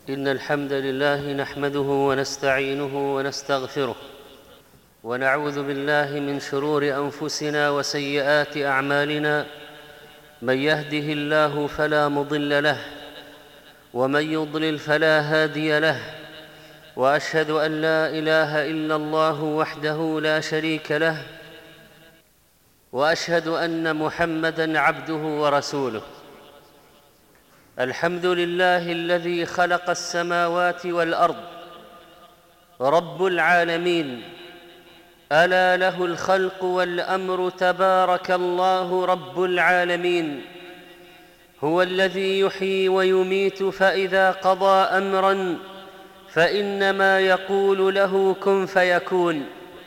إن الحمد لله نحمده ونستعينه ونستغفره، ونعوذ بالله من شرور أنفسنا وسيئات أعمالنا. من يهده الله فلا مضل له، ومن يضلل فلا هادي له. وأشهد أن لا إله إلا الله وحده لا شريك له، وأشهد أن محمدًا عبده ورسوله. الحمد لله الذي خلق السماوات والأرض، رب العالمين، ألا له الخلق والأمر، تبارك الله رب العالمين. هو الذي يحيي ويميت، فإذا قضى أمرًا فإنما يقول له كن فيكون.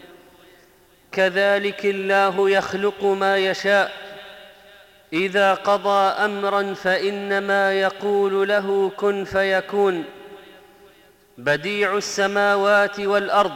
كذلك الله يخلق ما يشاء، إذا قضى أمرًا فإنما يقول له كن فيكون. بديع السماوات والأرض،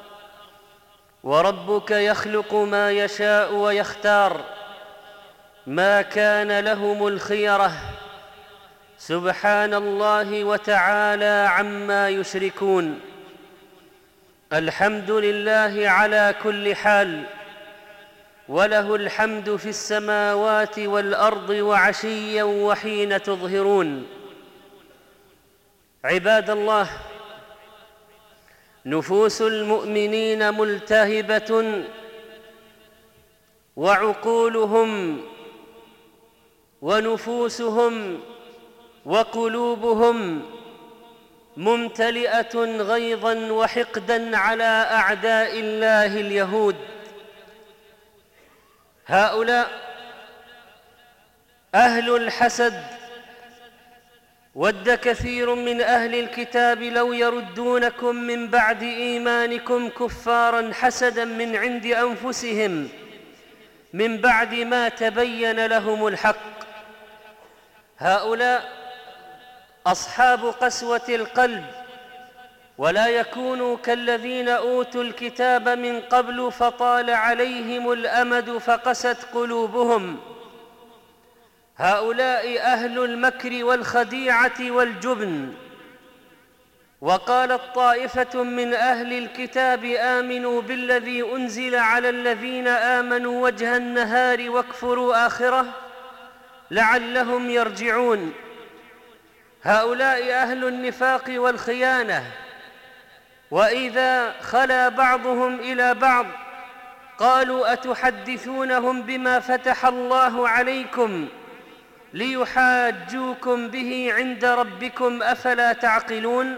وربك يخلق ما يشاء ويختار، ما كان لهم الخيرة، سبحان الله وتعالى عما يشركون. الحمد لله على كل حال، وله الحمد في السماوات والأرض وعشيًا وحين تظهرون. عباد الله، نفوس المؤمنين ملتهبة، وعقولهم ونفوسهم وقلوبهم ممتلئة غيظًا وحقدًا على أعداء الله اليهود. هؤلاء أهل الحسد، ود كثير من أهل الكتاب لو يردونكم من بعد إيمانكم كفاراً حسداً من عند أنفسهم من بعد ما تبين لهم الحق. هؤلاء أصحاب قسوة القلب، ولا يكونوا كالذين أوتوا الكتاب من قبل فطال عليهم الأمد فقست قلوبهم. هؤلاء أهل المكر والخديعة والجبن. وقالت طائفة من أهل الكتاب آمنوا بالذي أنزل على الذين آمنوا وجه النهار واكفروا آخره لعلهم يرجعون. هؤلاء أهل النفاق والخيانة، وإذا خلا بعضهم إلى بعض قالوا أتحدثونهم بما فتح الله عليكم ليحاجوكم به عند ربكم أفلا تعقلون.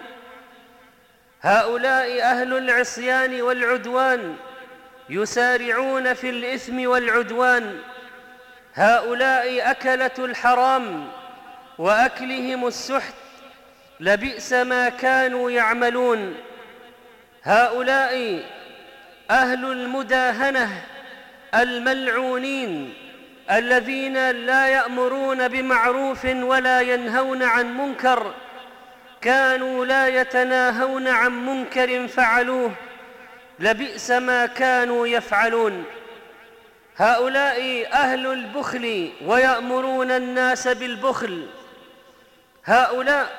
هؤلاء أهل العصيان والعدوان، يسارعون في الإثم والعدوان. هؤلاء أكلة الحرام وأكلهم السحت، لبئس ما كانوا يعملون. هؤلاء أهل المداهنة الملعونين، الذين لا يأمرون بمعروف ولا ينهون عن منكر، كانوا لا يتناهون عن منكر فعلوه، لبئس ما كانوا يفعلون. هؤلاء أهل البخل، ويأمرون الناس بالبخل. هؤلاء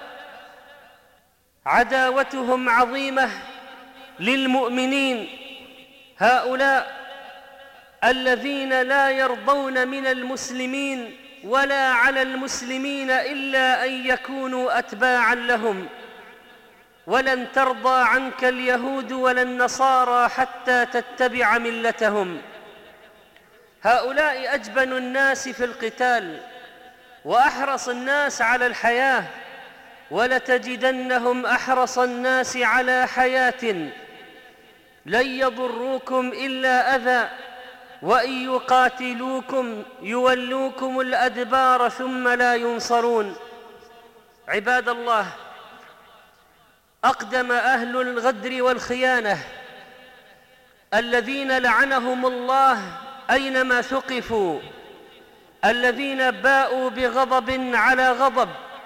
عداوتهم عظيمة للمؤمنين. هؤلاء الذين لا يرضون من المسلمين ولا على المسلمين إلا أن يكونوا أتباعاً لهم. ولن ترضى عنك اليهود ولا النصارى حتى تتبع ملتهم. هؤلاء أجبن الناس في القتال، وأحرص الناس على الحياة، ولتجدنهم أحرص الناس على حياة. لن يضروكم إلا أذى، وإن يقاتلوكم يولوكم الأدبار ثم لا ينصرون. عباد الله، أقدم أهل الغدر والخيانة الذين لعنهم الله أينما ثقفوا، الذين باءوا بغضب على غضب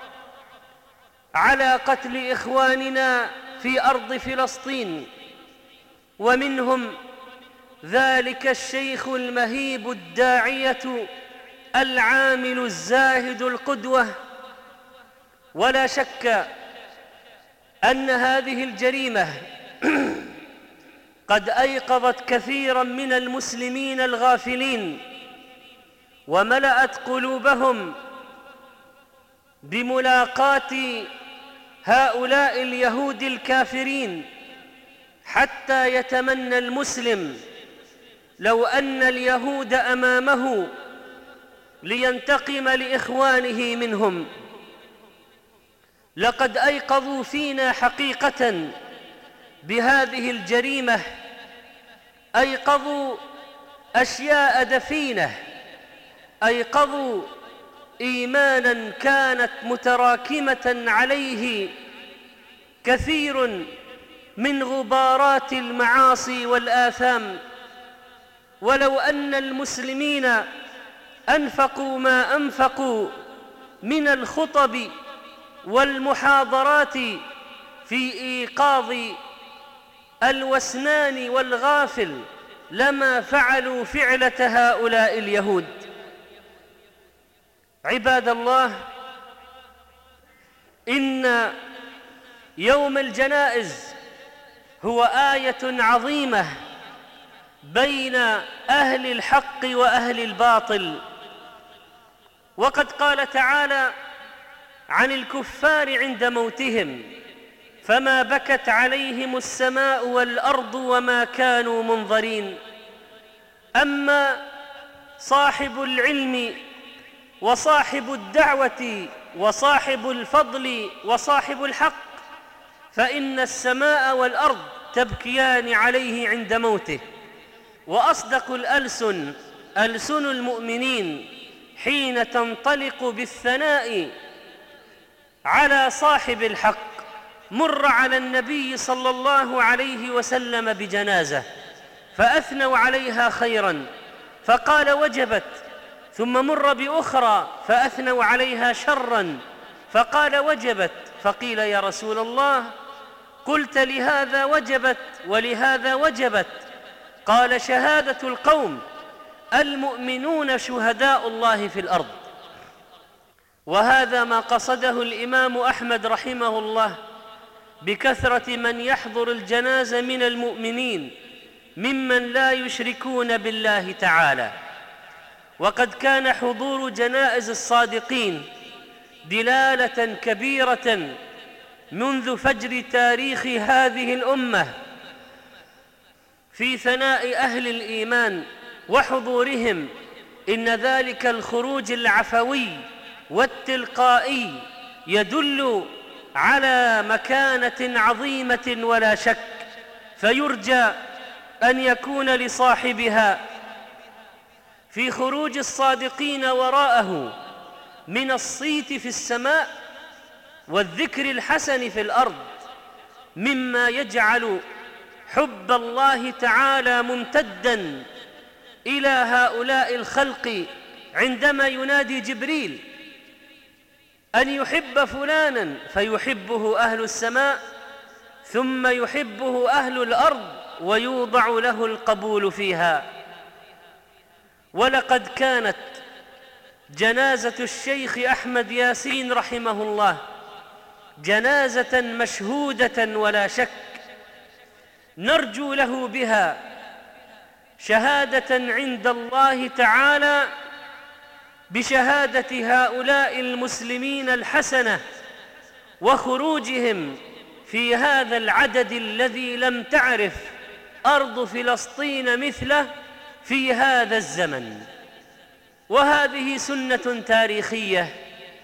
على قتل إخواننا في أرض فلسطين. ومنهم ذلك الشيخ المهيب الداعية العامل الزاهد القدوة. ولا شك أن هذه الجريمة قد أيقظت كثيرا من المسلمين الغافلين، وملأت قلوبهم بملاقاة هؤلاء اليهود الكافرين، حتى يتمنى المسلم لو أن اليهود أمامه لينتقم لإخوانه منهم. لقد أيقظوا فينا حقيقة بهذه الجريمة، أيقظوا أشياء دفينة، أيقظوا إيمانا كانت متراكمة عليه كثير من غبارات المعاصي والآثام. ولو أن المسلمين أنفقوا ما أنفقوا من الخطب والمحاضرات في إيقاظ الوسنان والغافل لما فعلوا فعلة هؤلاء اليهود. عباد الله، إن يوم الجنائز هو آية عظيمة بين أهل الحق وأهل الباطل. وقد قال تعالى عن الكفار عند موتهم: فما بكت عليهم السماء والأرض وما كانوا منظرين. أما صاحب العلم وصاحب الدعوة وصاحب الفضل وصاحب الحق فإن السماء والأرض تبكيان عليه عند موته. وأصدق الألسن ألسن المؤمنين حين تنطلق بالثناء على صاحب الحق. مر على النبي صلى الله عليه وسلم بجنازة فأثنوا عليها خيرا فقال وجبت، ثم مر بأخرى فأثنوا عليها شرا فقال وجبت، فقيل يا رسول الله قلت لهذا وجبت ولهذا وجبت؟ قال شهادة القوم المؤمنون شهداء الله في الأرض. وهذا ما قصده الإمام أحمد رحمه الله بكثرة من يحضر الجنازة من المؤمنين ممن لا يشركون بالله تعالى. وقد كان حضور جنائز الصادقين دلالة كبيرة منذ فجر تاريخ هذه الأمة في ثناء أهل الإيمان وحضورهم. إن ذلك الخروج العفوي والتلقائي يدل على مكانة عظيمة ولا شك، فيرجى أن يكون لصاحبها في خروج الصادقين وراءه من الصيت في السماء والذكر الحسن في الأرض مما يجعل حب الله تعالى ممتدا إلى هؤلاء الخلق. عندما ينادي جبريل أن يحب فلانا فيحبه أهل السماء ثم يحبه أهل الأرض ويوضع له القبول فيها. ولقد كانت جنازة الشيخ أحمد ياسين رحمه الله جنازة مشهودة ولا شك، نرجو له بها شهادة عند الله تعالى بشهادة هؤلاء المسلمين الحسنة وخروجهم في هذا العدد الذي لم تعرف أرض فلسطين مثله في هذا الزمن. وهذه سنة تاريخية.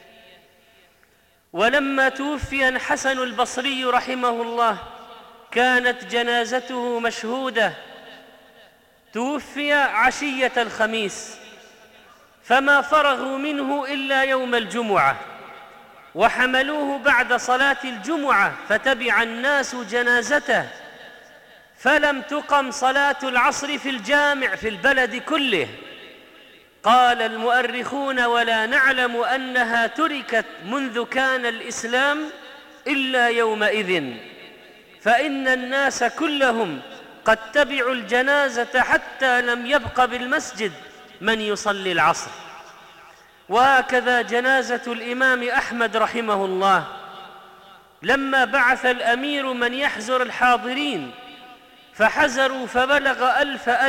ولما توفي الحسن البصري رحمه الله كانت جنازته مشهودة. توفي عشية الخميس فما فرغوا منه إلا يوم الجمعة، وحملوه بعد صلاة الجمعة فتبع الناس جنازته، فلم تقم صلاة العصر في الجامع في البلد كله. قال المؤرخون ولا نعلم أنها تركت منذ كان الإسلام إلا يومئذ، فإن الناس كلهم قد تبعوا الجنازة حتى لم يبق بالمسجد من يصلي العصر. وهكذا جنازة الإمام أحمد رحمه الله لما بعث الأمير من يحزر الحاضرين فحزروا فبلغ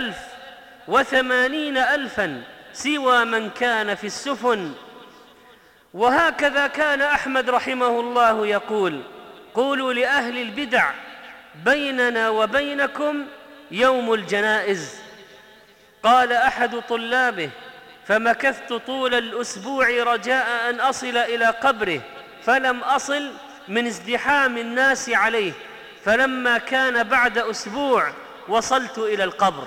1080,000 سوى من كان في السفن. وهكذا كان أحمد رحمه الله يقول: قولوا لأهل البدع بيننا وبينكم يوم الجنائز. قال أحد طلابه: فمكثت طول الأسبوع رجاء أن أصل إلى قبره فلم أصل من ازدحام الناس عليه، فلما كان بعد أسبوع وصلت إلى القبر.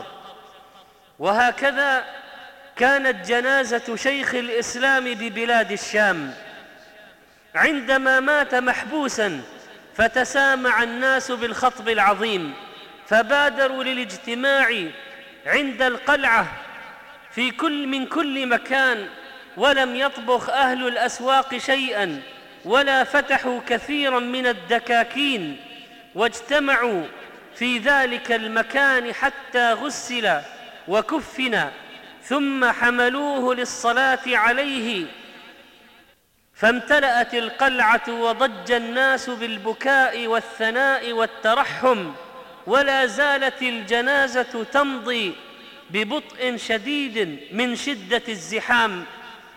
وهكذا كانت جنازة شيخ الإسلام ببلاد الشام عندما مات محبوسا، فتسامع الناس بالخطب العظيم فبادروا للاجتماع عند القلعة من كل مكان، ولم يطبخ أهل الأسواق شيئا ولا فتحوا كثيرا من الدكاكين، واجتمعوا في ذلك المكان حتى غسل وكفن، ثم حملوه للصلاة عليه، فامتلأت القلعة وضج الناس بالبكاء والثناء والترحم، ولا زالت الجنازة تمضي ببطء شديد من شدة الزحام.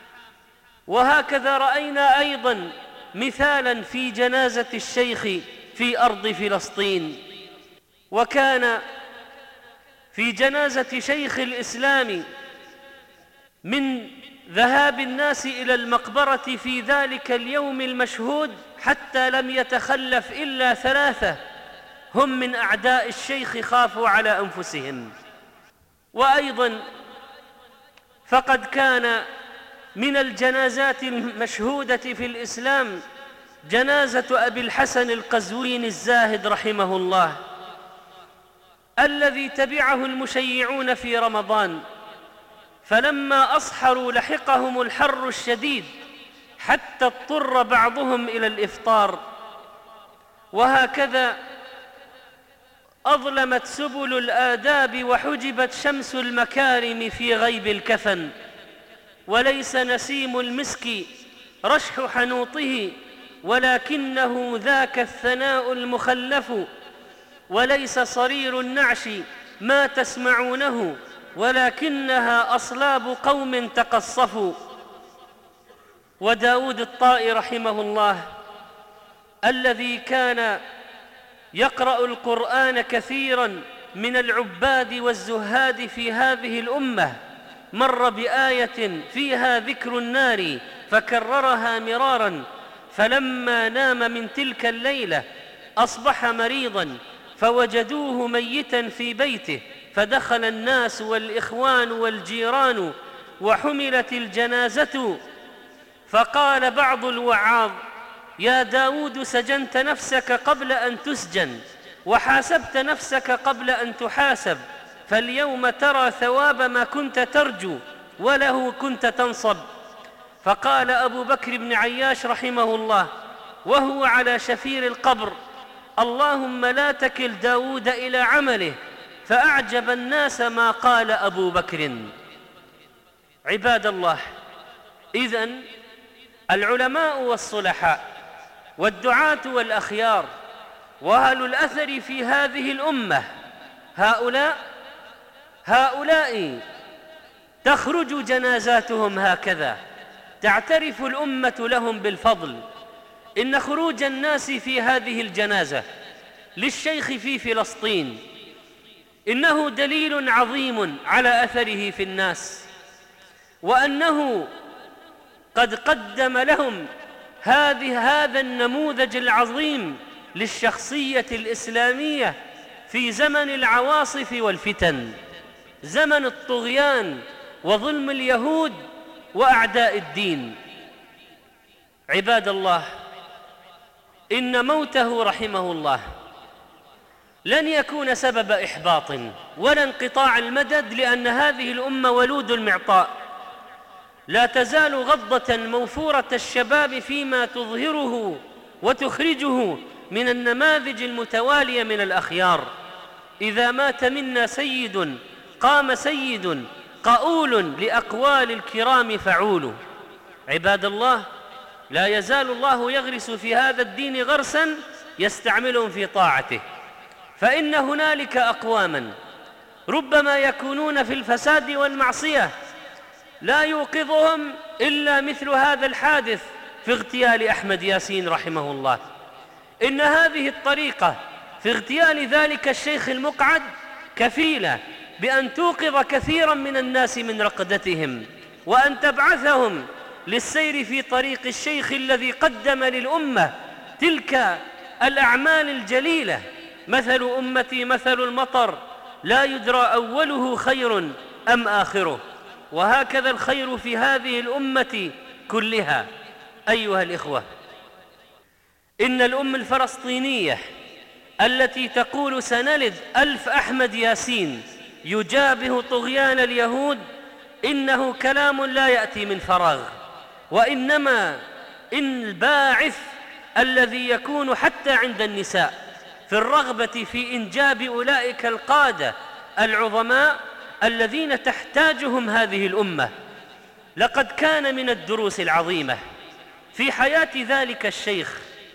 وهكذا رأينا أيضا مثالا في جنازة الشيخ في أرض فلسطين. وكان في جنازة شيخ الإسلام من ذهاب الناس إلى المقبرة في ذلك اليوم المشهود حتى لم يتخلف إلا 3 هم من أعداء الشيخ خافوا على أنفسهم. وأيضا فقد كان من الجنازات المشهودة في الإسلام جنازة أبي الحسن القزويني الزاهد رحمه الله، الذي تبعه المشيعون في رمضان، فلما أصحروا لحقهم الحر الشديد حتى اضطر بعضهم إلى الإفطار. وهكذا أظلمت سبل الآداب وحجبت شمس المكارم في غيب الكفن، وليس نسيم المسك رشح حنوطه ولكنه ذاك الثناء المخلف، وليس صرير النعش ما تسمعونه ولكنها أصلاب قوم تقصفوا. وداود الطائي رحمه الله الذي كان يقرأ القرآن كثيرا من العباد والزهاد في هذه الأمة، مر بآية فيها ذكر النار فكررها مرارا، فلما نام من تلك الليلة أصبح مريضا فوجدوه ميتا في بيته، فدخل الناس والإخوان والجيران وحملت الجنازة، فقال بعض الوعاظ: يا داود سجنت نفسك قبل أن تسجن وحاسبت نفسك قبل أن تحاسب، فاليوم ترى ثواب ما كنت ترجو وله كنت تنصب. فقال أبو بكر بن عياش رحمه الله وهو على شفير القبر: اللهم لا تكل داود إلى عمله، فأعجب الناس ما قال أبو بكر. عباد الله، إذن العلماء والصلحاء والدعاة والأخيار وأهل الأثر في هذه الأمة هؤلاء تخرج جنازاتهم هكذا، تعترف الأمة لهم بالفضل. إن خروج الناس في هذه الجنازة للشيخ في فلسطين إنه دليل عظيم على أثره في الناس، وأنه قد قدم لهم هذا النموذج العظيم للشخصية الإسلامية في زمن العواصف والفتن، زمن الطغيان وظلم اليهود وأعداء الدين. عباد الله، إن موته رحمه الله لن يكون سبب إحباط ولا انقطاع المدد، لأن هذه الأمة ولود المعطاء، لا تزال غضة موفورة الشباب فيما تظهره وتخرجه من النماذج المتوالية من الأخيار. إذا مات منا سيد قام سيد قؤول لأقوال الكرام فعول. عباد الله، لا يزال الله يغرس في هذا الدين غرسا يستعملهم في طاعته. فإن هنالك أقواما ربما يكونون في الفساد والمعصية لا يوقظهم إلا مثل هذا الحادث في اغتيال أحمد ياسين رحمه الله. إن هذه الطريقة في اغتيال ذلك الشيخ المقعد كفيلة بأن توقظ كثيرا من الناس من رقدتهم، وأن تبعثهم للسير في طريق الشيخ الذي قدم للأمة تلك الأعمال الجليلة. مثل أمتي مثل المطر لا يدرى أوله خير أم آخره، وهكذا الخير في هذه الأمة كلها. أيها الإخوة، إن الأم الفلسطينية التي تقول سنلد 1000 أحمد ياسين يجابه طغيان اليهود إنه كلام لا يأتي من فراغ، وإنما إن الباعث الذي يكون حتى عند النساء في الرغبة في إنجاب أولئك القادة العظماء الذين تحتاجهم هذه الأمة. لقد كان من الدروس العظيمة في حياة ذلك الشيخ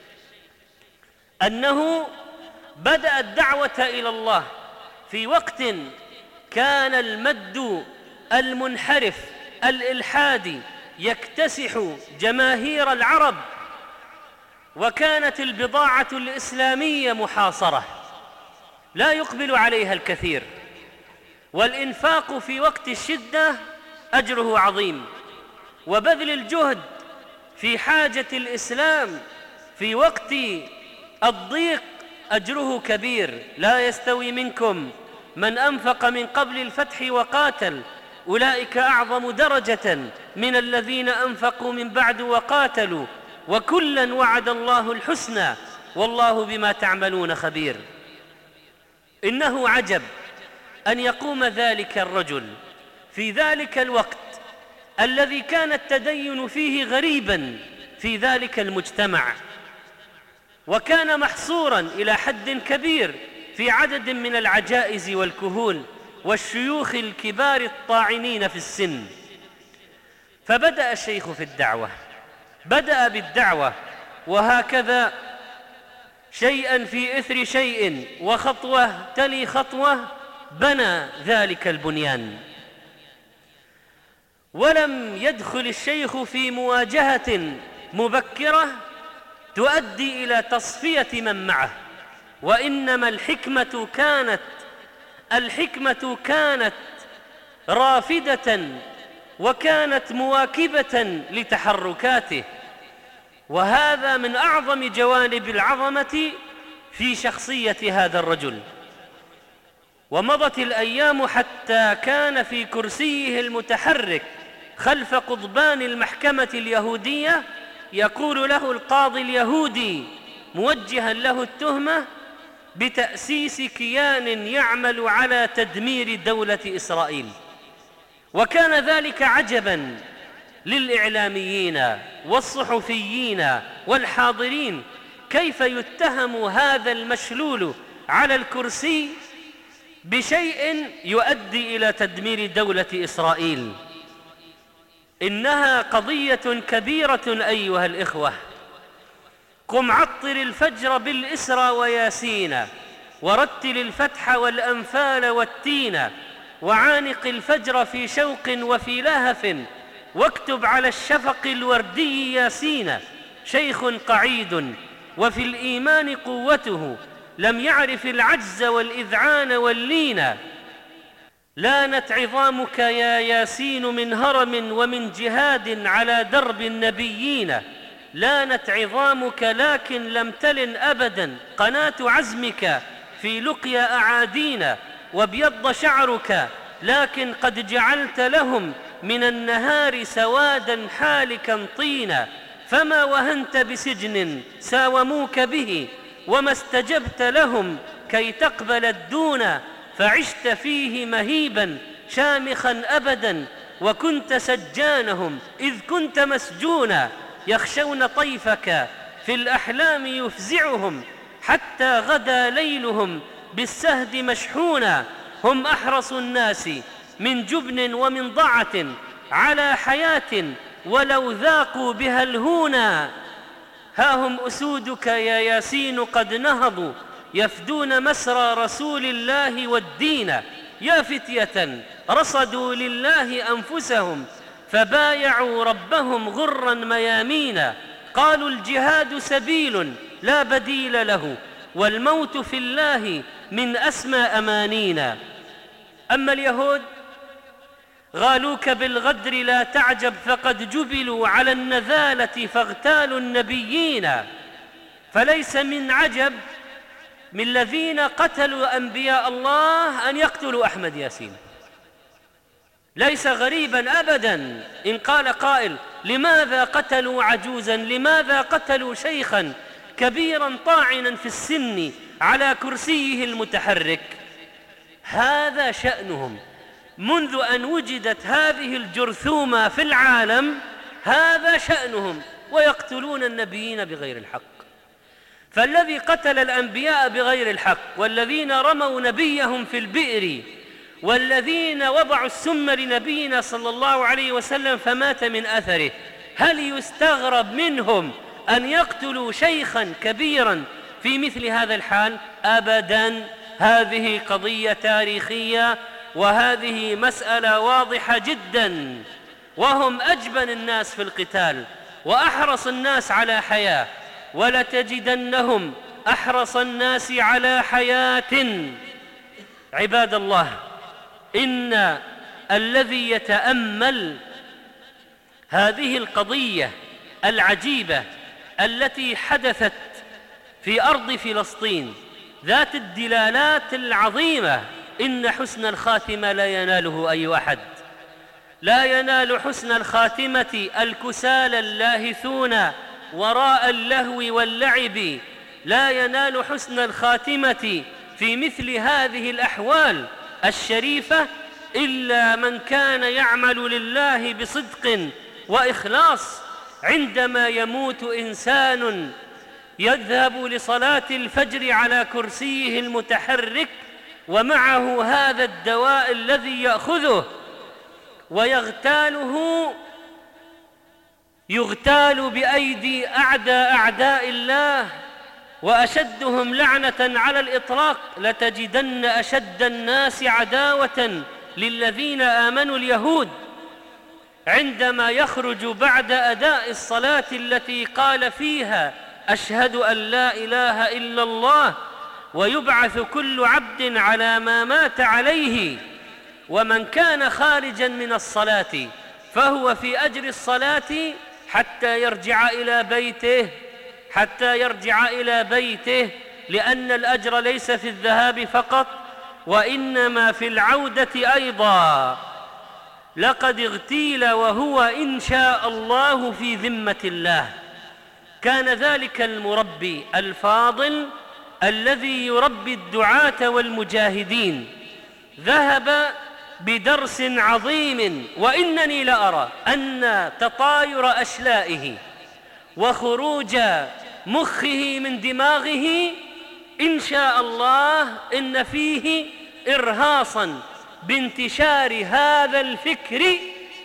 أنه بدأ الدعوة إلى الله في وقت كان المد المنحرف الإلحادي يكتسح جماهير العرب، وكانت البضاعة الإسلامية محاصرة لا يقبل عليها الكثير، والإنفاق في وقت الشدة أجره عظيم، وبذل الجهد في حاجة الإسلام في وقت الضيق أجره كبير. لا يستوي منكم من أنفق من قبل الفتح وقاتل أولئك أعظم درجة من الذين أنفقوا من بعد وقاتلوا وكلا وعد الله الحسنى والله بما تعملون خبير. إنه عجب أن يقوم ذلك الرجل في ذلك الوقت الذي كان التدين فيه غريبا في ذلك المجتمع، وكان محصورا إلى حد كبير في عدد من العجائز والكهول والشيوخ الكبار الطاعنين في السن. فبدأ الشيخ في الدعوة، بدأ بالدعوة، وهكذا شيئا في إثر شيء وخطوة تلي خطوة بنى ذلك البنيان. ولم يدخل الشيخ في مواجهة مبكرة تؤدي إلى تصفية من معه، وإنما الحكمة كانت رافدة وكانت مواكبة لتحركاته، وهذا من أعظم جوانب العظمة في شخصية هذا الرجل. ومضت الأيام حتى كان في كرسيه المتحرك خلف قضبان المحكمة اليهودية يقول له القاضي اليهودي موجها له التهمة بتأسيس كيان يعمل على تدمير دولة إسرائيل. وكان ذلك عجبا للإعلاميين والصحفيين والحاضرين، كيف يتهم هذا المشلول على الكرسي بشيء يؤدي إلى تدمير دولة إسرائيل. إنها قضية كبيرة أيها الإخوة. قم عطر الفجر بالإسرى وياسين، ورتل الفتح والأنفال والتين، وعانق الفجر في شوق وفي لهف، واكتب على الشفق الوردي ياسين. شيخ قعيد وفي الإيمان قوته، لم يعرف العجز والإذعان واللين. لانت عظامك يا ياسين من هرم ومن جهاد على درب النبيين. لانت عظامك لكن لم تلن أبدا قناة عزمك في لقيا أعادينا. وابيض شعرك لكن قد جعلت لهم من النهار سوادا حالكا طينا. فما وهنت بسجن ساوموك به، وما استجبت لهم كي تقبل الدون. فعشت فيه مهيبا شامخا أبدا، وكنت سجانهم إذ كنت مسجونا. يخشون طيفك في الأحلام يفزعهم، حتى غدا ليلهم بالسهد مشحونا. هم أحرص الناس من جبن ومن ضعة على حياة، ولو ذاقوا بها الهونا. ها هم أسودك يا ياسين قد نهضوا يفدون مسرى رسول الله والدين. يا فتية رصدوا لله أنفسهم فبايعوا ربهم غرا ميامينا. قالوا الجهاد سبيل لا بديل له والموت في الله من أسمى أمانينا. أما اليهود غالوك بالغدر لا تعجب فقد جبلوا على النذالة فاغتالوا النبيين. فليس من عجب من الذين قتلوا أنبياء الله أن يقتلوا أحمد ياسين. ليس غريبا أبدا إن قال قائل لماذا قتلوا عجوزا، لماذا قتلوا شيخا كبيرا طاعنا في السن على كرسيه المتحرك. هذا شأنهم منذ أن وجدت هذه الجرثومة في العالم، هذا شأنهم، ويقتلون النبيين بغير الحق. فالذي قتل الأنبياء بغير الحق، والذين رموا نبيهم في البئر، والذين وضعوا السم لنبينا صلى الله عليه وسلم فمات من أثره، هل يستغرب منهم أن يقتلوا شيخا كبيرا في مثل هذا الحال؟ أبدا. هذه قضية تاريخية، وهذه مسألة واضحة جدا. وهم أجبن الناس في القتال وأحرص الناس على حياة، ولتجدنهم أحرص الناس على حياة. عباد الله، إن الذي يتأمل هذه القضية العجيبة التي حدثت في أرض فلسطين ذات الدلالات العظيمة، إن حسن الخاتمة لا يناله أي أحد. لا ينال حسن الخاتمة الكسالى اللاهثون وراء اللهو واللعب. لا ينال حسن الخاتمة في مثل هذه الأحوال الشريفة إلا من كان يعمل لله بصدق وإخلاص. عندما يموت إنسان يذهب لصلاة الفجر على كرسيه المتحرك ومعه هذا الدواء الذي يأخذه ويغتاله، يغتال بأيدي أعداء الله، وأشدهم لعنة على الإطلاق لتجدن أشد الناس عداوة للذين آمنوا اليهود، عندما يخرج بعد أداء الصلاة التي قال فيها أشهد أن لا إله إلا الله، ويبعث كل عبد على ما مات عليه. ومن كان خارجا من الصلاة فهو في أجر الصلاة حتى يرجع إلى بيته، لأن الأجر ليس في الذهاب فقط وإنما في العودة أيضا. لقد اغتيل وهو إن شاء الله في ذمة الله. كان ذلك المربي الفاضل الذي يربي الدعاة والمجاهدين ذهب بدرس عظيم، وإنني لأرى أن تطاير أشلائه وخروج مخه من دماغه إن شاء الله إن فيه إرهاصا بانتشار هذا الفكر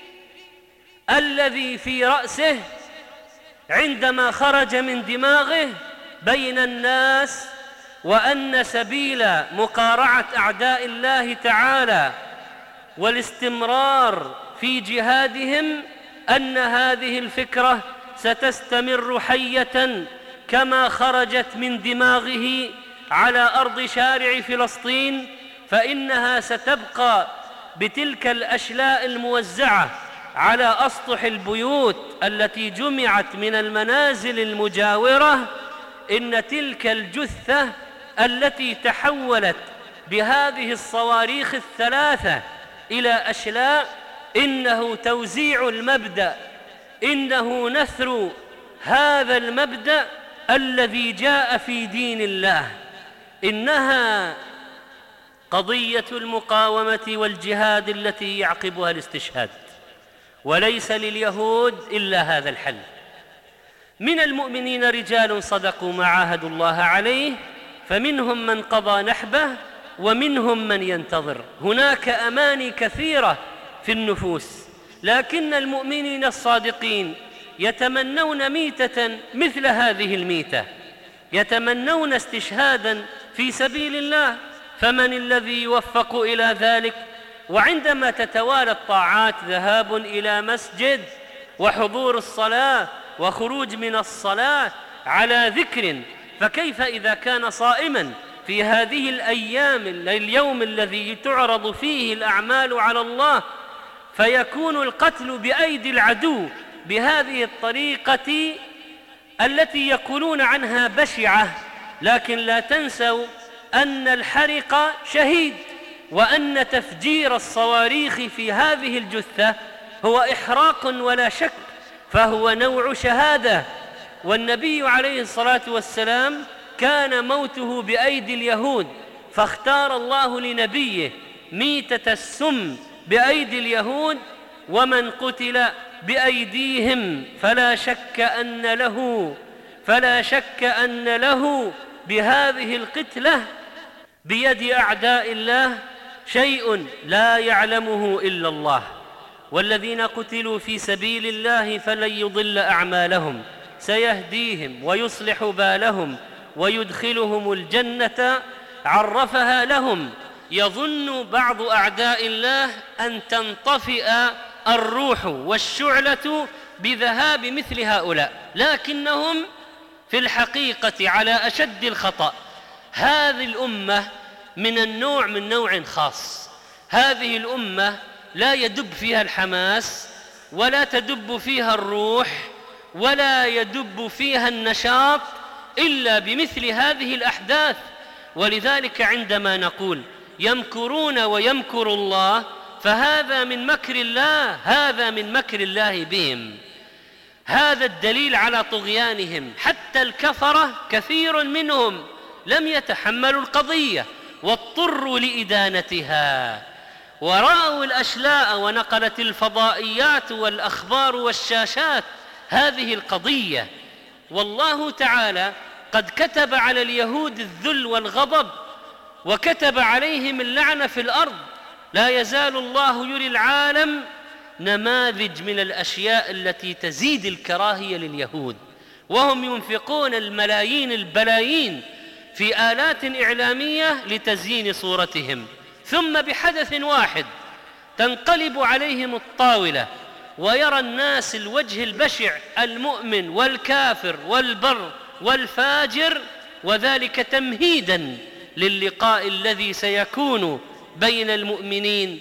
الذي في رأسه عندما خرج من دماغه بين الناس، وأن سبيل مقارعة أعداء الله تعالى والاستمرار في جهادهم أن هذه الفكرة ستستمر حية كما خرجت من دماغه على أرض شارع فلسطين، فإنها ستبقى بتلك الأشلاء الموزعة على أسطح البيوت التي جمعت من المنازل المجاورة. إن تلك الجثة التي تحولت بهذه الصواريخ الثلاثة إلى أشلاء إنه توزيع المبدأ، إنه نثر هذا المبدأ الذي جاء في دين الله. إنها قضية المقاومة والجهاد التي يعقبها الاستشهاد، وليس لليهود إلا هذا الحل. من المؤمنين رجال صدقوا ما عاهدوا الله عليه، فمنهم من قضى نحبه ومنهم من ينتظر. هناك أماني كثيرة في النفوس، لكن المؤمنين الصادقين يتمنون ميتة مثل هذه الميتة، يتمنون استشهادا في سبيل الله، فمن الذي يوفق إلى ذلك؟ وعندما تتوالى الطاعات، ذهاب إلى مسجد وحضور الصلاة وخروج من الصلاة على ذكر، فكيف إذا كان صائما في هذه الأيام، اليوم الذي تعرض فيه الأعمال على الله، فيكون القتل بأيدي العدو بهذه الطريقة التي يقولون عنها بشعة. لكن لا تنسوا أن الحرق شهيد، وأن تفجير الصواريخ في هذه الجثة هو إحراق ولا شك، فهو نوع شهادة. والنبي عليه الصلاة والسلام كان موته بأيدي اليهود، فاختار الله لنبيه ميتة السم بأيدي اليهود، ومن قتل بأيديهم فلا شك أن له بهذه القتلة بيد أعداء الله شيء لا يعلمه إلا الله. والذين قتلوا في سبيل الله فلن يضل أعمالهم، سيهديهم ويصلح بالهم ويدخلهم الجنة عرفها لهم. يظن بعض أعداء الله أن تنطفئ الروح والشعلة بذهاب مثل هؤلاء، لكنهم في الحقيقة على أشد الخطأ. هذه الأمة من نوع خاص. هذه الأمة لا يدب فيها الحماس، ولا تدب فيها الروح، ولا يدب فيها النشاط إلا بمثل هذه الأحداث. ولذلك عندما نقول يمكرون ويمكر الله، فهذا من مكر الله، هذا من مكر الله بهم. هذا الدليل على طغيانهم. حتى الكفرة كثير منهم لم يتحملوا القضية واضطروا لإدانتها، ورأوا الأشلاء ونقلت الفضائيات والأخبار والشاشات هذه القضية. والله تعالى قد كتب على اليهود الذل والغضب، وكتب عليهم اللعنة في الأرض. لا يزال الله يري العالم نماذج من الأشياء التي تزيد الكراهية لليهود، وهم ينفقون الملايين البلايين في آلات إعلامية لتزيين صورتهم، ثم بحدث واحد تنقلب عليهم الطاولة، ويرى الناس الوجه البشع، المؤمن والكافر والبر والفاجر، وذلك تمهيدا للقاء الذي سيكون بين المؤمنين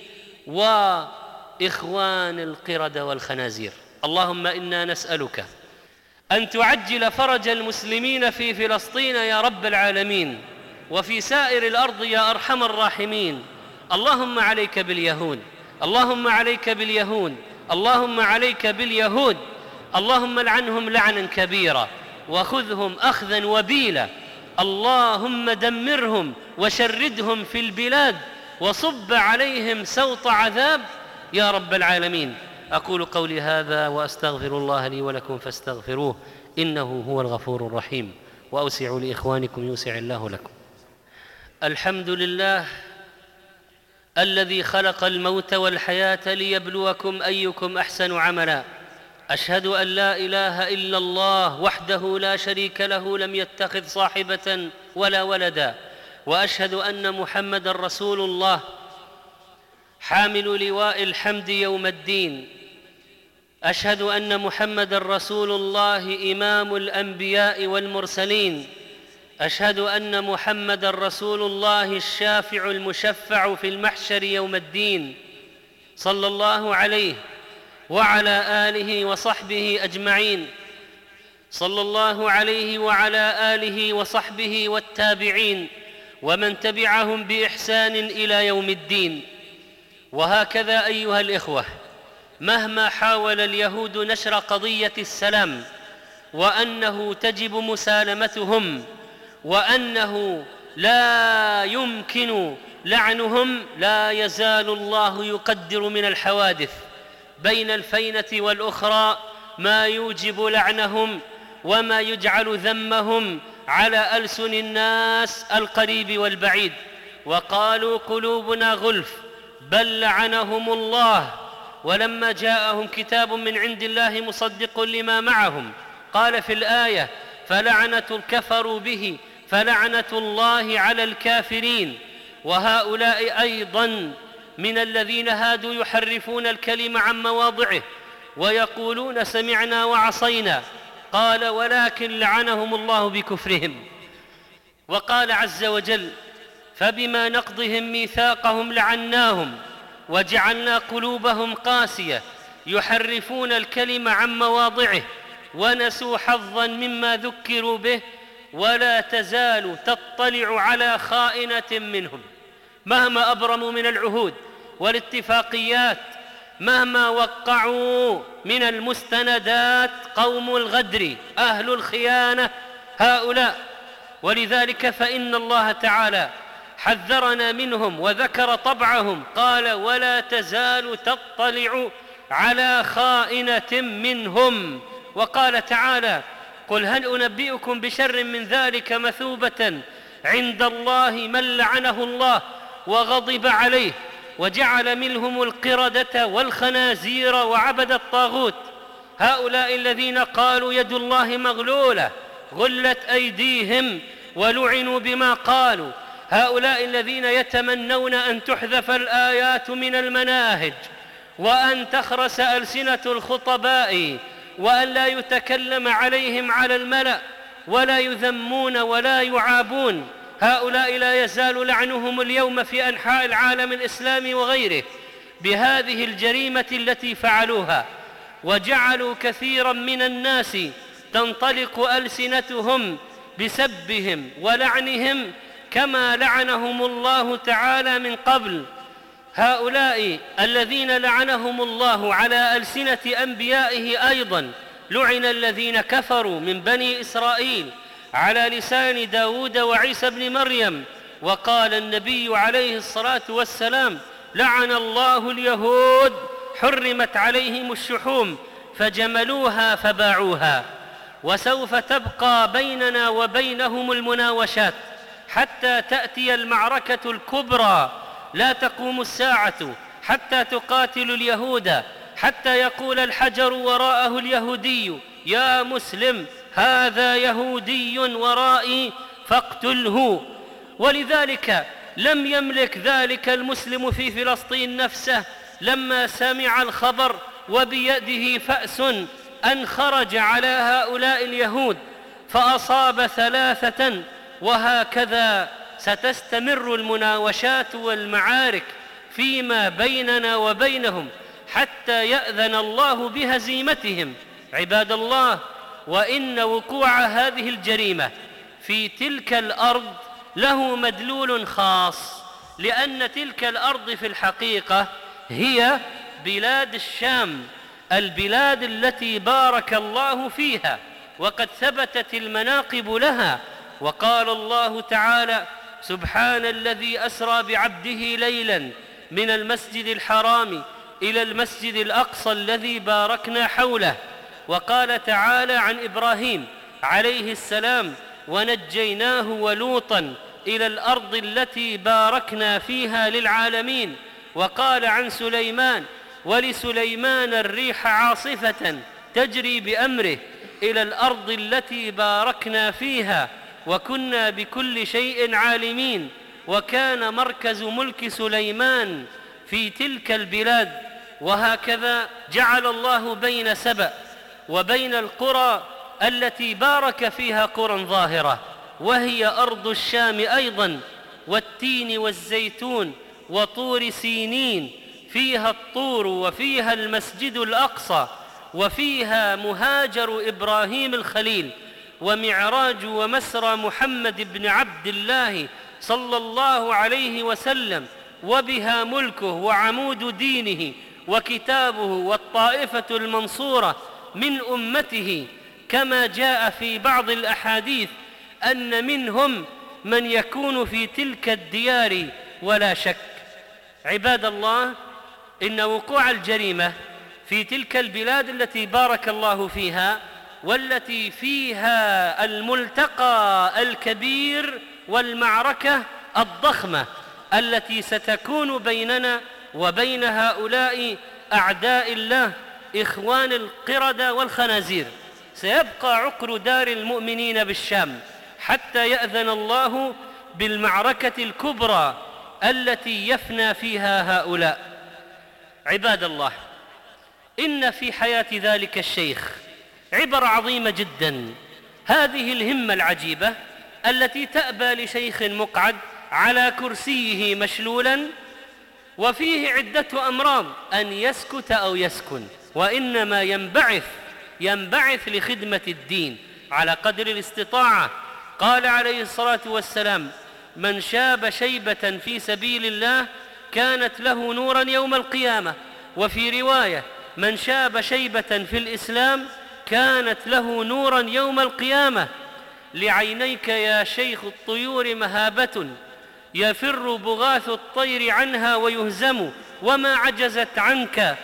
وإخوان القردة والخنازير. اللهم إنا نسألك أن تعجل فرج المسلمين في فلسطين يا رب العالمين، وفي سائر الأرض يا أرحم الراحمين. اللهم عليك باليهود، اللهم عليك باليهود، اللهم عليك باليهود، اللهم لعنهم لعنا كبيرا وخذهم أخذا وبيلا. اللهم دمرهم وشردهم في البلاد وصب عليهم سوط عذاب يا رب العالمين. أقول قولي هذا وأستغفر الله لي ولكم فاستغفروه إنه هو الغفور الرحيم، وأوسعوا لإخوانكم يوسع الله لكم. الحمد لله الذي خلق الموت والحياة ليبلوكم أيكم أحسن عملا. أشهد أن لا إله إلا الله وحده لا شريك له، لم يتخذ صاحبة ولا ولدا، وأشهد أن محمدًا رسول الله حامل لواء الحمد يوم الدين. أشهد أن محمدًا رسول الله إمام الأنبياء والمرسلين. أشهد أن محمدًا رسول الله الشافع المشفع في المحشر يوم الدين، صلى الله عليه وعلى آله وصحبه أجمعين، صلى الله عليه وعلى آله وصحبه والتابعين ومن تبعهم بإحسان إلى يوم الدين. وهكذا أيها الإخوة، مهما حاول اليهود نشر قضية السلام، وأنه تجب مسالمتهم، وأنه لا يمكن لعنهم، لا يزال الله يقدر من الحوادث بين الفينة والأخرى ما يوجب لعنهم وما يجعل ذمهم على ألسن الناس القريب والبعيد. وقالوا قلوبنا غلف، بل لعنهم الله ولما جاءهم كتاب من عند الله مصدق لما معهم قال في الآية كفروا به فلعنة الله على الكافرين. وهؤلاء أيضا من الذين هادوا يحرفون الكلم عن مواضعه ويقولون سمعنا وعصينا، قال ولكن لعنهم الله بكفرهم. وقال عز وجل فبما نقضهم ميثاقهم لعناهم وجعلنا قلوبهم قاسية يحرفون الكلم عن مواضعه ونسوا حظا مما ذكروا به ولا تزال تطلع على خائنة منهم. مهما أبرموا من العهود والاتفاقيات، مهما وقعوا من المستندات، قوم الغدر أهل الخيانة هؤلاء. ولذلك فإن الله تعالى حذرنا منهم وذكر طبعهم، قال ولا تزال تطلع على خائنة منهم. وقال تعالى قل هل أنبئكم بشر من ذلك مثوبة عند الله من لعنه الله وغضب عليه وجعل منهم القردة والخنازير وعبد الطاغوت. هؤلاء الذين قالوا يد الله مغلولة غلت أيديهم ولعنوا بما قالوا. هؤلاء الذين يتمنون أن تحذف الآيات من المناهج وأن تخرس ألسنة الخطباء وأن لا يتكلم عليهم على الملأ ولا يذمون ولا يعابون. هؤلاء لا يزال لعنهم اليوم في أنحاء العالم الإسلامي وغيره بهذه الجريمة التي فعلوها، وجعلوا كثيرا من الناس تنطلق ألسنتهم بسبهم ولعنهم كما لعنهم الله تعالى من قبل. هؤلاء الذين لعنهم الله على ألسنة أنبيائه أيضا لعن الذين كفروا من بني إسرائيل على لسان داود وعيسى بن مريم. وقال النبي عليه الصلاة والسلام لعن الله اليهود حرمت عليهم الشحوم فجملوها فباعوها. وسوف تبقى بيننا وبينهم المناوشات حتى تأتي المعركة الكبرى، لا تقوم الساعة حتى تقاتل اليهود، حتى يقول الحجر وراءه اليهودي يا مسلم هذا يهودي ورائي فاقتله. ولذلك لم يملك ذلك المسلم في فلسطين نفسه لما سمع الخبر وبيده فأس أن خرج على هؤلاء اليهود فأصاب 3. وهكذا ستستمر المناوشات والمعارك فيما بيننا وبينهم حتى يأذن الله بهزيمتهم. عباد الله، وإن وقوع هذه الجريمة في تلك الأرض له مدلول خاص، لأن تلك الأرض في الحقيقة هي بلاد الشام، البلاد التي بارك الله فيها وقد ثبتت المناقب لها. وقال الله تعالى سبحان الذي أسرى بعبده ليلا من المسجد الحرام إلى المسجد الأقصى الذي باركنا حوله. وقال تعالى عن إبراهيم عليه السلام ونجيناه ولوطا إلى الأرض التي باركنا فيها للعالمين. وقال عن سليمان ولسليمان الريح عاصفة تجري بأمره إلى الأرض التي باركنا فيها وكنا بكل شيء عالمين. وكان مركز ملك سليمان في تلك البلاد. وهكذا جعل الله بين سبأ وبين القرى التي بارك فيها قرى ظاهرة وهي أرض الشام أيضا، والتين والزيتون وطور سينين، فيها الطور وفيها المسجد الأقصى وفيها مهاجر إبراهيم الخليل ومعراج ومسرى محمد بن عبد الله صلى الله عليه وسلم، وبها ملكه وعمود دينه وكتابه والطائفة المنصورة من أمته. كما جاء في بعض الأحاديث أن منهم من يكون في تلك الديار ولا شك. عباد الله، إن وقوع الجريمة في تلك البلاد التي بارك الله فيها والتي فيها الملتقى الكبير والمعركة الضخمة التي ستكون بيننا وبين هؤلاء أعداء الله إخوان القردة والخنازير. سيبقى عقر دار المؤمنين بالشام حتى يأذن الله بالمعركة الكبرى التي يفنى فيها هؤلاء. عباد الله، إن في حياة ذلك الشيخ عبر عظيمة جدا. هذه الهمة العجيبة التي تأبى لشيخ مقعد على كرسيه مشلولا وفيه عدة أمراض أن يسكت أو يسكن، وإنما ينبعث لخدمة الدين على قدر الاستطاعة. قال عليه الصلاة والسلام: من شاب شيبة في سبيل الله كانت له نورا يوم القيامة. وفي رواية: من شاب شيبة في الإسلام كانت له نورا يوم القيامة. لعينيك يا شيخ الطيور مهابة، يفر بغاث الطير عنها ويهزم، وما عجزت عنك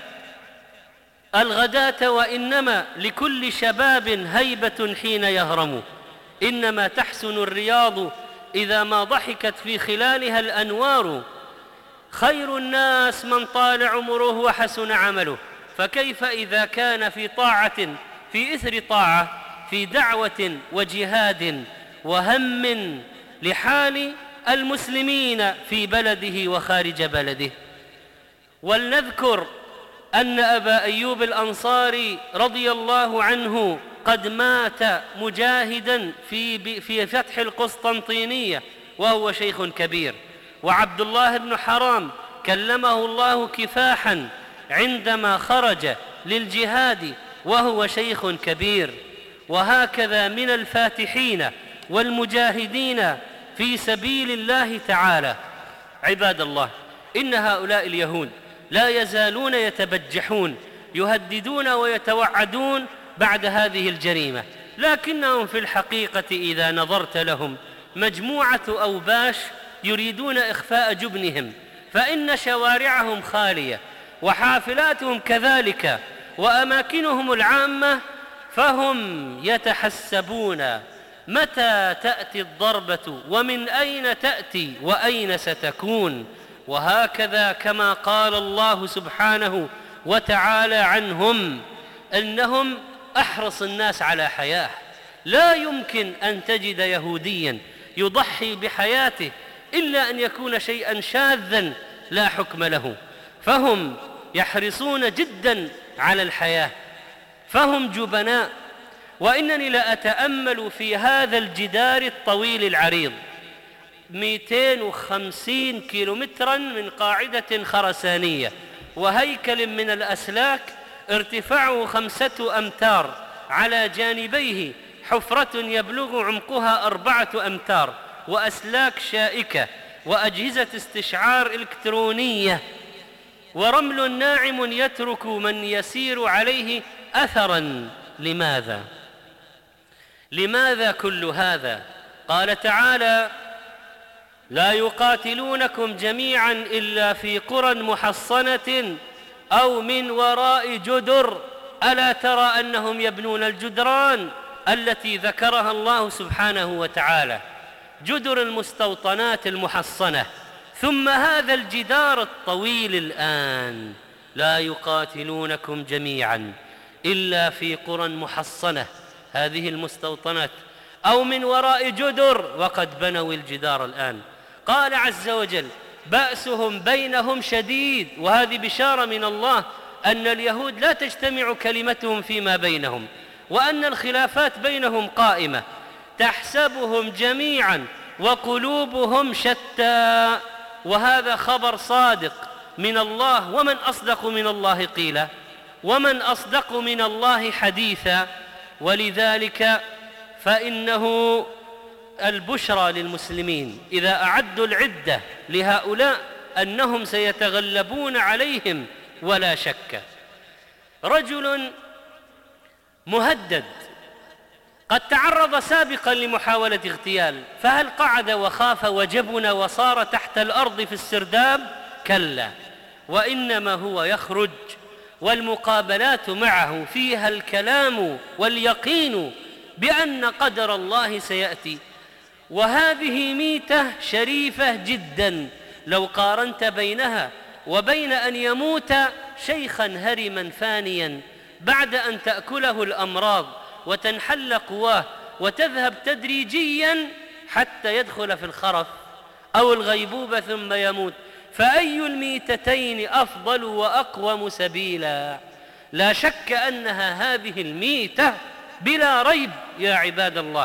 الغداة، وإنما لكل شباب هيبة حين يهرم. إنما تحسن الرياض إذا ما ضحكت في خلالها الأنوار. خير الناس من طال عمره وحسن عمله، فكيف إذا كان في طاعة، في إثر طاعة، في دعوة وجهاد وهم لحال المسلمين في بلده وخارج بلده. ولنذكر أن أبا أيوب الأنصاري رضي الله عنه قد مات مجاهدا في فتح القسطنطينية وهو شيخ كبير. وعبد الله بن حرام كلمه الله كفاحا عندما خرج للجهاد وهو شيخ كبير. وهكذا من الفاتحين والمجاهدين في سبيل الله تعالى. عباد الله، إن هؤلاء اليهود لا يزالون يتبجحون، يهددون ويتوعدون بعد هذه الجريمة، لكنهم في الحقيقة إذا نظرت لهم مجموعة أوباش يريدون إخفاء جبنهم، فإن شوارعهم خالية وحافلاتهم كذلك وأماكنهم العامة، فهم يتحسبون متى تأتي الضربة ومن أين تأتي وأين ستكون. وهكذا كما قال الله سبحانه وتعالى عنهم أنهم أحرص الناس على حياة. لا يمكن أن تجد يهوديا يضحي بحياته إلا أن يكون شيئا شاذا لا حكم له، فهم يحرصون جدا على الحياة، فهم جبناء. وإنني لأتأمل في هذا الجدار الطويل العريض 250 كيلومترا من قاعدة خرسانية وهيكل من الأسلاك ارتفاعه 5 أمتار، على جانبيه حفرة يبلغ عمقها 4 أمتار، وأسلاك شائكة وأجهزة استشعار إلكترونية، ورمل ناعم يترك من يسير عليه أثرا. لماذا كل هذا؟ قال تعالى: لا يقاتلونكم جميعا إلا في قرى محصنة أو من وراء جدر. ألا ترى أنهم يبنون الجدران التي ذكرها الله سبحانه وتعالى، جدر المستوطنات المحصنة، ثم هذا الجدار الطويل الآن. لا يقاتلونكم جميعا إلا في قرى محصنة، هذه المستوطنات، أو من وراء جدر، وقد بنوا الجدار الآن. قال عز وجل: بأسهم بينهم شديد. وهذه بشارة من الله أن اليهود لا تجتمع كلمتهم فيما بينهم، وأن الخلافات بينهم قائمة. تحسبهم جميعا وقلوبهم شتى. وهذا خبر صادق من الله، ومن أصدق من الله قيلا، ومن أصدق من الله حديثا. ولذلك فإنه البشرى للمسلمين إذا أعدوا العدة لهؤلاء أنهم سيتغلبون عليهم ولا شك. رجل مهدد قد تعرض سابقا لمحاولة اغتيال، فهل قعد وخاف وجبن وصار تحت الأرض في السرداب؟ كلا، وإنما هو يخرج، والمقابلات معه فيها الكلام واليقين بأن قدر الله سيأتي. وهذه ميتة شريفة جدا لو قارنت بينها وبين أن يموت شيخا هرما فانيا بعد أن تأكله الأمراض وتنحل قواه وتذهب تدريجيا حتى يدخل في الخرف أو الغيبوبة ثم يموت، فأي الميتتين أفضل وأقوم سبيلا؟ لا شك أنها هذه الميتة بلا ريب يا عباد الله.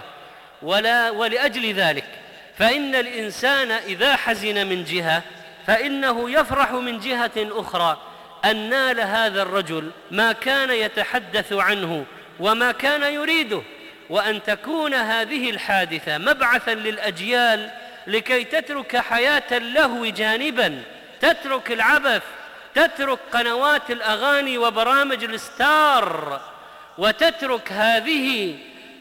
ولأجل ذلك فإن الإنسان إذا حزن من جهة فإنه يفرح من جهة أخرى أن نال هذا الرجل ما كان يتحدث عنه وما كان يريده، وأن تكون هذه الحادثة مبعثا للأجيال لكي تترك حياة اللهو جانبا، تترك العبث، تترك قنوات الأغاني وبرامج الستار، وتترك هذه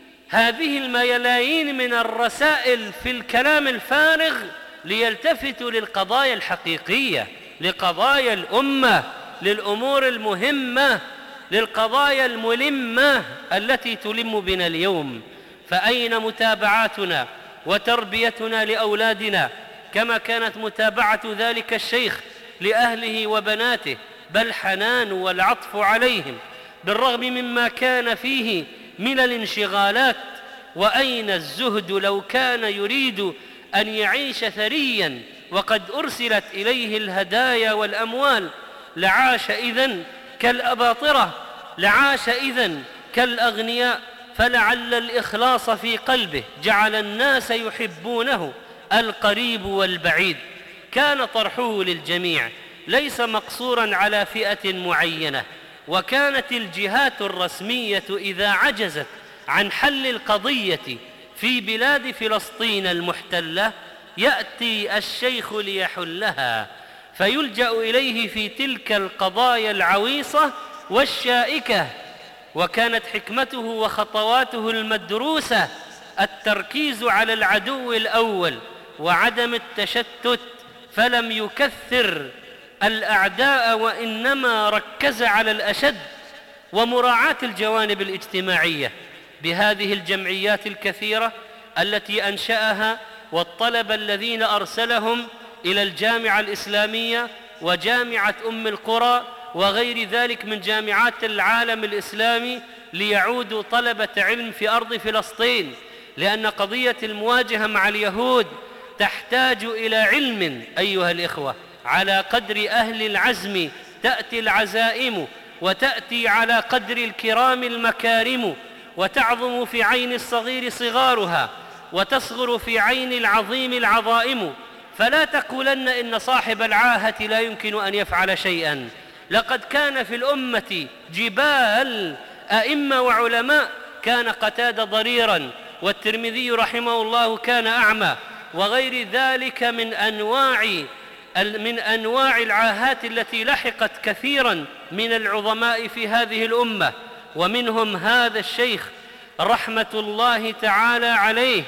الملايين من الرسائل في الكلام الفارغ، ليلتفتوا للقضايا الحقيقية، لقضايا الأمة، للأمور المهمة، للقضايا الملمة التي تلم بنا اليوم. فأين متابعاتنا وتربيتنا لأولادنا كما كانت متابعة ذلك الشيخ لأهله وبناته، بل حنان والعطف عليهم بالرغم مما كان فيه من الانشغالات؟ وأين الزهد لو كان يريد أن يعيش ثريا وقد أرسلت إليه الهدايا والأموال؟ لعاش إذن كالأباطرة، لعاش إذن كالأغنياء. فلعل الإخلاص في قلبه جعل الناس يحبونه القريب والبعيد. كان طرحه للجميع ليس مقصورا على فئة معينة. وكانت الجهات الرسمية إذا عجزت عن حل القضية في بلاد فلسطين المحتلة يأتي الشيخ ليحلها، فيلجأ إليه في تلك القضايا العويصة والشائكة. وكانت حكمته وخطواته المدروسة التركيز على العدو الأول وعدم التشتت، فلم يكثر الأعداء وإنما ركز على الأشد، ومراعاة الجوانب الاجتماعية بهذه الجمعيات الكثيرة التي أنشأها، والطلبة الذين أرسلهم إلى الجامعة الإسلامية وجامعة أم القرى وغير ذلك من جامعات العالم الإسلامي ليعودوا طلبة علم في أرض فلسطين، لأن قضية المواجهة مع اليهود تحتاج إلى علم أيها الإخوة. على قدر أهل العزم تأتي العزائم، وتأتي على قدر الكرام المكارم، وتعظم في عين الصغير صغارها، وتصغر في عين العظيم العظائم. فلا تقولن إن صاحب العاهة لا يمكن أن يفعل شيئا. لقد كان في الأمة جبال أئمة وعلماء، كان قتادة ضريرا، والترمذي رحمه الله كان أعمى، وغير ذلك من أنواع العاهات التي لحقت كثيرا من العظماء في هذه الأمة، ومنهم هذا الشيخ رحمة الله تعالى عليه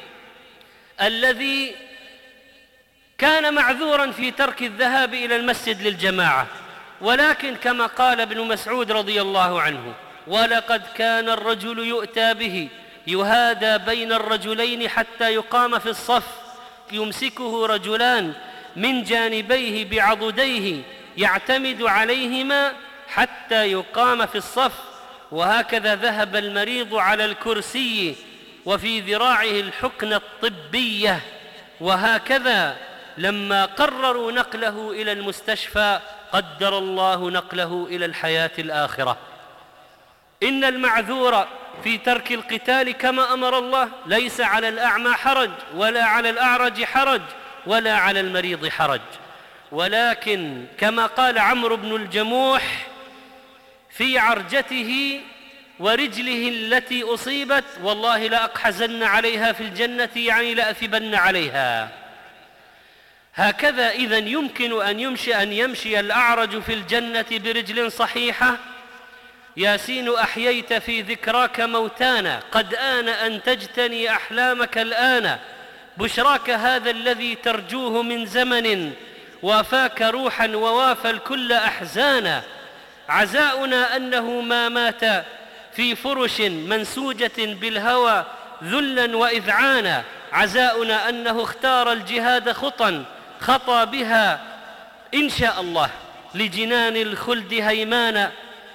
الذي كان معذورا في ترك الذهاب إلى المسجد للجماعة، ولكن كما قال ابن مسعود رضي الله عنه: ولقد كان الرجل يؤتى به يهادى بين الرجلين حتى يقام في الصف، يمسكه رجلان من جانبيه بعضديه يعتمد عليهما حتى يقام في الصف. وهكذا ذهب المريض على الكرسي وفي ذراعه الحقنة الطبية. وهكذا لما قرروا نقله إلى المستشفى قدر الله نقله إلى الحياة الآخرة. إن المعذور في ترك القتال كما أمر الله ليس على الأعمى حرج، ولا على الأعرج حرج، ولا على المريض حرج، ولكن كما قال عمرو بن الجموح في عرجته ورجله التي أصيبت: والله لأقحزن عليها في الجنة، يعني لأثبن عليها. هكذا إذن يمكن أن يمشي الأعرج في الجنة برجل صحيحة. ياسين أحييت في ذكراك موتانا، قد آن أن تجتني أحلامك الآن، بشراك هذا الذي ترجوه من زمن، وافاك روحا ووافى الكل أحزانا. عزاؤنا أنه ما مات في فرش منسوجة بالهوى ذلا وإذعانا، عزاؤنا أنه اختار الجهاد خطى بها إن شاء الله. لجنان الخلد هيمانا.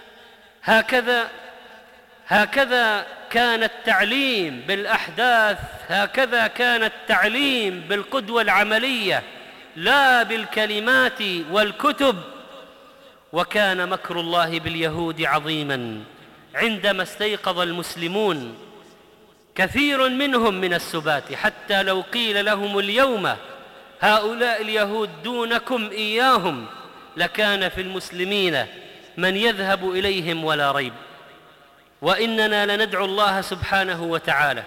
هكذا كان التعليم بالأحداث، هكذا كان التعليم بالقدوة العملية لا بالكلمات والكتب. وكان مكر الله باليهود عظيما عندما استيقظ المسلمون كثير منهم من السبات، حتى لو قيل لهم اليوم هؤلاء اليهود دونكم إياهم لكان في المسلمين من يذهب إليهم ولا ريب. وإننا لندعو الله سبحانه وتعالى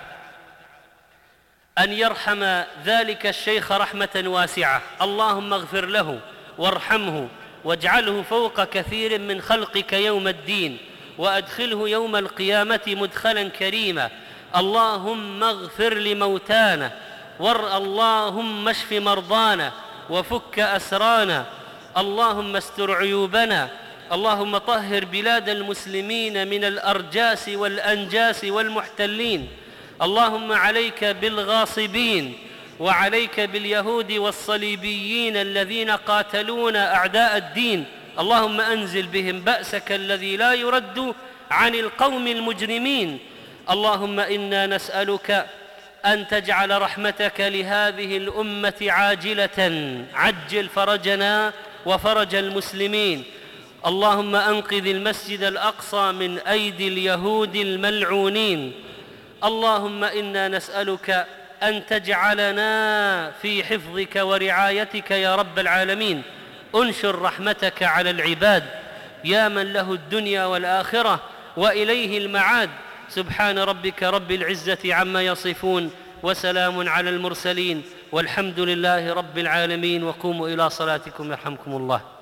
أن يرحم ذلك الشيخ رحمة واسعة. اللهم اغفر له وارحمه واجعله فوق كثير من خلقك يوم الدين، وأدخله يوم القيامة مدخلا كريما. اللهم اغفر لموتانا، اللهم اشف مرضانا وفك أسرانا، اللهم استر عيوبنا، اللهم طهر بلاد المسلمين من الأرجاس والأنجاس والمحتلين. اللهم عليك بالغاصبين، وعليك باليهود والصليبيين الذين قاتلون أعداء الدين. اللهم أنزل بهم بأسك الذي لا يرد عن القوم المجرمين. اللهم إنا نسألك أن تجعل رحمتك لهذه الأمة عاجلة، عجل فرجنا وفرج المسلمين. اللهم أنقذ المسجد الأقصى من أيدي اليهود الملعونين. اللهم إنا نسألك أن تجعلنا في حفظك ورعايتك يا رب العالمين. انشر رحمتك على العباد يا من له الدنيا والآخرة وإليه المعاد. سبحان ربك رب العزة عما يصفون، وسلام على المرسلين، والحمد لله رب العالمين. وقوموا إلى صلاتكم يرحمكم الله.